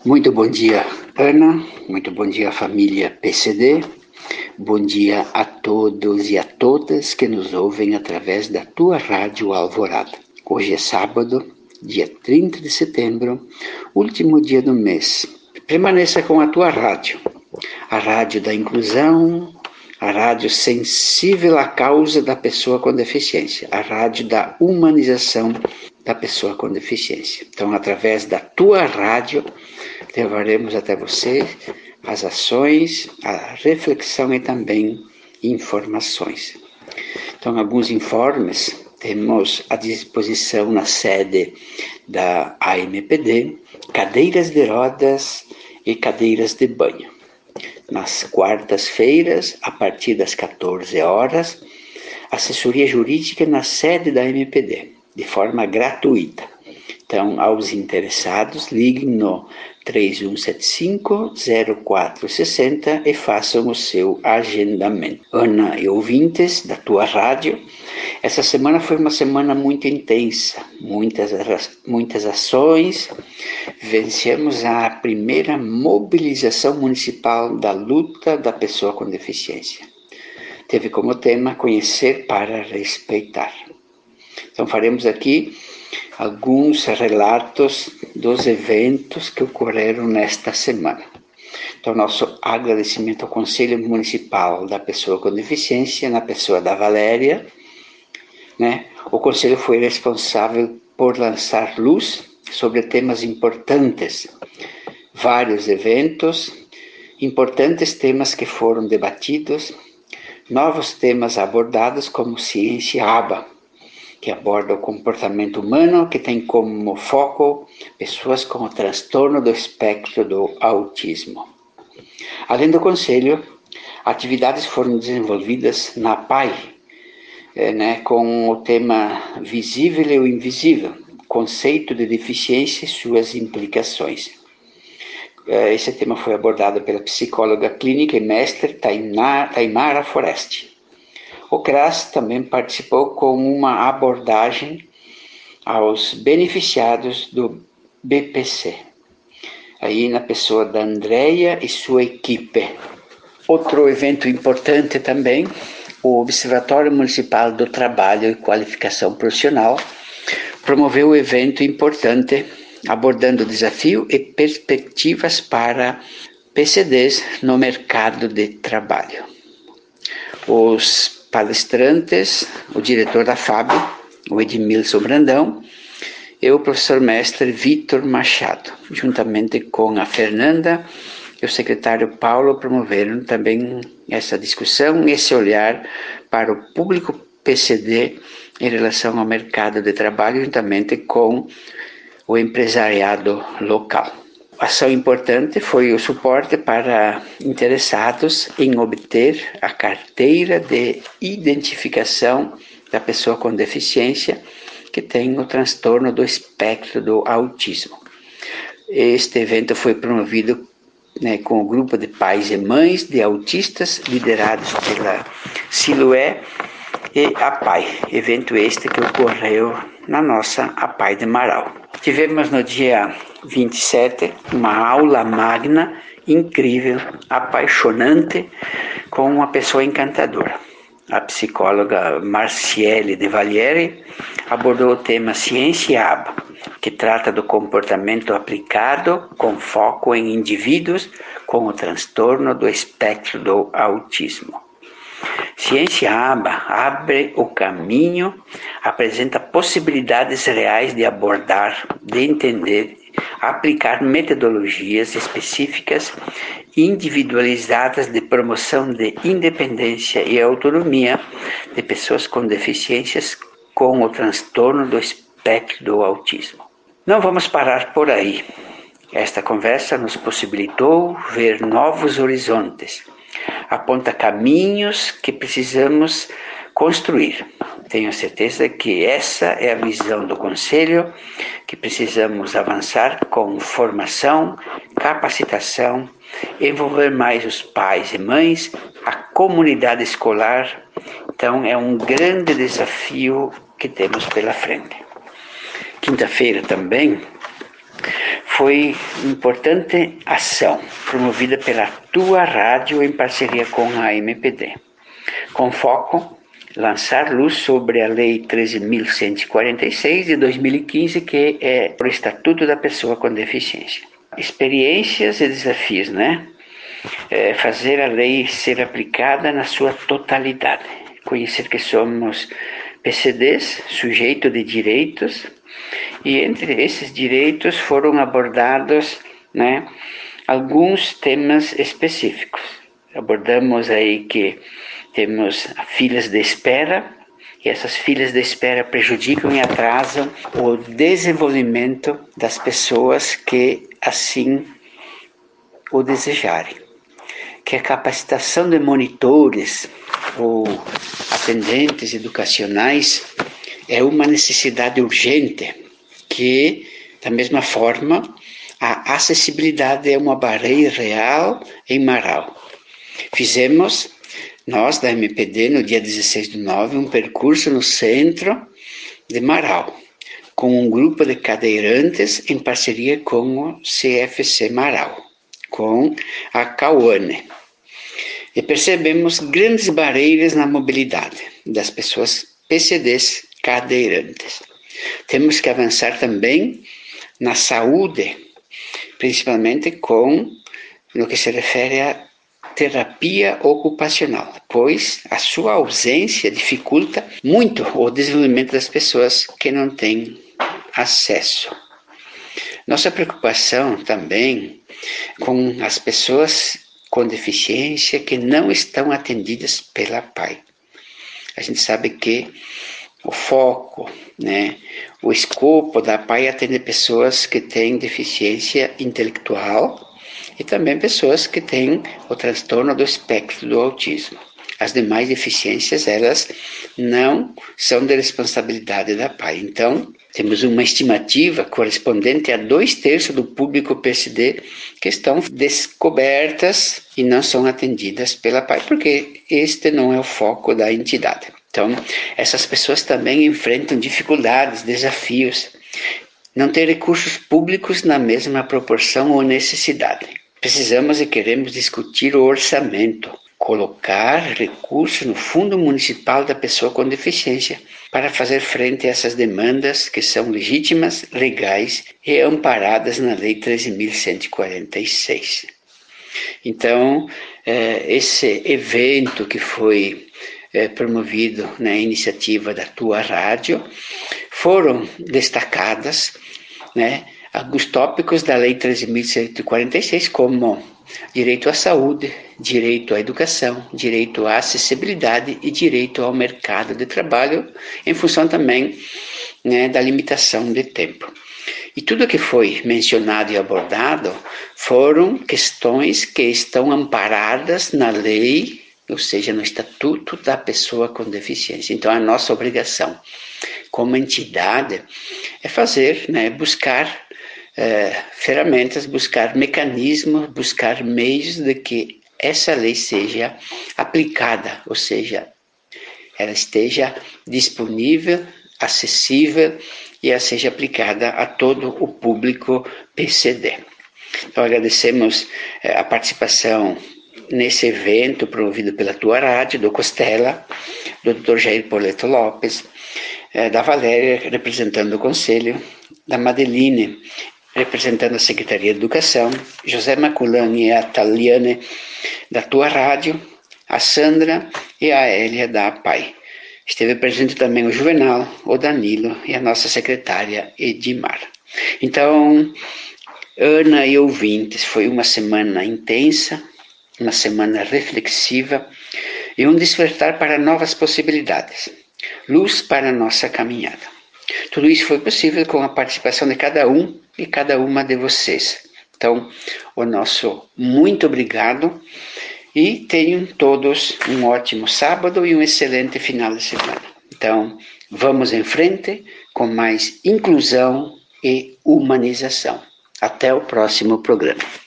Muito bom dia, Ana. Muito bom dia, família PCD. Bom dia a todos e a todas que nos ouvem através da tua Rádio Alvorada. Hoje é sábado, dia 30 de setembro, último dia do mês. Permaneça com a tua rádio, a rádio da inclusão, a rádio sensível à causa da pessoa com deficiência, a rádio da humanização da pessoa com deficiência. Então, através da tua rádio, levaremos até você as ações, a reflexão e também informações. Então, alguns informes temos à disposição na sede da AMPD, cadeiras de rodas e cadeiras de banho. Nas quartas-feiras, a partir das 14 horas, assessoria jurídica na sede da AMPD, de forma gratuita. Então, aos interessados, liguem no 3175-0460 e façam o seu agendamento. Ana e ouvintes da tua rádio, essa semana foi uma semana muito intensa, muitas ações. Vencemos a primeira mobilização municipal da luta da pessoa com deficiência. Teve como tema conhecer para respeitar. Então faremos aqui alguns relatos dos eventos que ocorreram nesta semana. Então, nosso agradecimento ao Conselho Municipal da Pessoa com Deficiência, na pessoa da Valéria, né? O Conselho foi responsável por lançar luz sobre temas importantes, vários eventos, importantes temas que foram debatidos, novos temas abordados como Ciência ABA, que aborda o comportamento humano, que tem como foco pessoas com o transtorno do espectro do autismo. Além do Conselho, atividades foram desenvolvidas na PAI, com o tema Visível e o Invisível, conceito de deficiência e suas implicações. Esse tema foi abordado pela psicóloga clínica e mestre Taimara Foreste. O CRAS também participou com uma abordagem aos beneficiados do BPC, aí na pessoa da Andréia e sua equipe. Outro evento importante também, o Observatório Municipal do Trabalho e Qualificação Profissional promoveu um evento importante abordando desafio e perspectivas para PCDs no mercado de trabalho. Os palestrantes, o diretor da FAB, o Edmilson Brandão, e o professor mestre Vitor Machado, juntamente com a Fernanda e o secretário Paulo, promoveram também essa discussão, esse olhar para o público PCD em relação ao mercado de trabalho, juntamente com o empresariado local. Ação importante foi o suporte para interessados em obter a carteira de identificação da pessoa com deficiência que tem o transtorno do espectro do autismo. Este evento foi promovido com o grupo de pais e mães de autistas liderados pela Siloé e a PAI, evento este que ocorreu na nossa APAI de Marau. Tivemos no dia 27 uma aula magna, incrível, apaixonante, com uma pessoa encantadora. A psicóloga Marciele de Valieri abordou o tema Ciência ABA, que trata do comportamento aplicado com foco em indivíduos com o transtorno do espectro do autismo. Ciência ABA abre o caminho, apresenta possibilidades reais de abordar, de entender, aplicar metodologias específicas individualizadas de promoção de independência e autonomia de pessoas com deficiências com o transtorno do espectro do autismo. Não vamos parar por aí. Esta conversa nos possibilitou ver novos horizontes, aponta caminhos que precisamos construir. Tenho certeza que essa é a visão do Conselho, que precisamos avançar com formação, capacitação, envolver mais os pais e mães, a comunidade escolar. Então é um grande desafio que temos pela frente. Quinta-feira também foi uma importante ação promovida pela tua rádio em parceria com a MPD, com foco lançar luz sobre a Lei 13.146 de 2015, que é o Estatuto da Pessoa com Deficiência. Experiências e desafios, né? Fazer a lei ser aplicada na sua totalidade. Conhecer que somos PCDs, sujeito de direitos, e entre esses direitos foram abordados, né, alguns temas específicos. Abordamos aí que temos filas de espera, e essas filas de espera prejudicam e atrasam o desenvolvimento das pessoas que assim o desejarem. Que a capacitação de monitores ou atendentes educacionais é uma necessidade urgente, que, da mesma forma, a acessibilidade é uma barreira real em Marau. Fizemos, nós da MPD, no dia 16/9, um percurso no centro de Marau, com um grupo de cadeirantes em parceria com o CFC Marau, com a Cauane. E percebemos grandes barreiras na mobilidade das pessoas PCDs cadeirantes. Temos que avançar também na saúde, principalmente com no que se refere à terapia ocupacional, pois a sua ausência dificulta muito o desenvolvimento das pessoas que não têm acesso. Nossa preocupação também com as pessoas com deficiência que não estão atendidas pela PAI. A gente sabe que o foco, né, o escopo da PAI é atender pessoas que têm deficiência intelectual e também pessoas que têm o transtorno do espectro do autismo. As demais deficiências, elas não são de responsabilidade da PAI. Então, temos uma estimativa correspondente a 2/3 do público PCD que estão descobertas e não são atendidas pela PAI, porque este não é o foco da entidade. Então, essas pessoas também enfrentam dificuldades, desafios, não têm recursos públicos na mesma proporção ou necessidade. Precisamos e queremos discutir o orçamento, colocar recursos no Fundo Municipal da Pessoa com Deficiência para fazer frente a essas demandas que são legítimas, legais e amparadas na Lei 13.146. Então, esse evento que foi promovido na iniciativa da tua rádio, foram destacadas, né, alguns tópicos da Lei 13.146, como direito à saúde, direito à educação, direito à acessibilidade e direito ao mercado de trabalho, em função também, né, da limitação de tempo. E tudo que foi mencionado e abordado foram questões que estão amparadas na lei, ou seja, no Estatuto da Pessoa com Deficiência. Então, a nossa obrigação como entidade é fazer, né, buscar ferramentas, buscar mecanismos, buscar meios de que essa lei seja aplicada, ou seja, ela esteja disponível, acessível e ela seja aplicada a todo o público PCD. Então, agradecemos a participação nesse evento promovido pela tua rádio, do Costela, do Dr. Jair Poleto Lopes, da Valéria, representando o Conselho, da Madeline, representando a Secretaria de Educação, José Maculani e a Taliane, da tua rádio, a Sandra e a Hélia, da APAI. Esteve presente também o Juvenal, o Danilo e a nossa secretária Edmar. Então, Ana e ouvintes, foi uma semana intensa, uma semana reflexiva e um despertar para novas possibilidades, luz para a nossa caminhada. Tudo isso foi possível com a participação de cada um e cada uma de vocês. Então, o nosso muito obrigado e tenham todos um ótimo sábado e um excelente final de semana. Então, vamos em frente com mais inclusão e humanização. Até o próximo programa.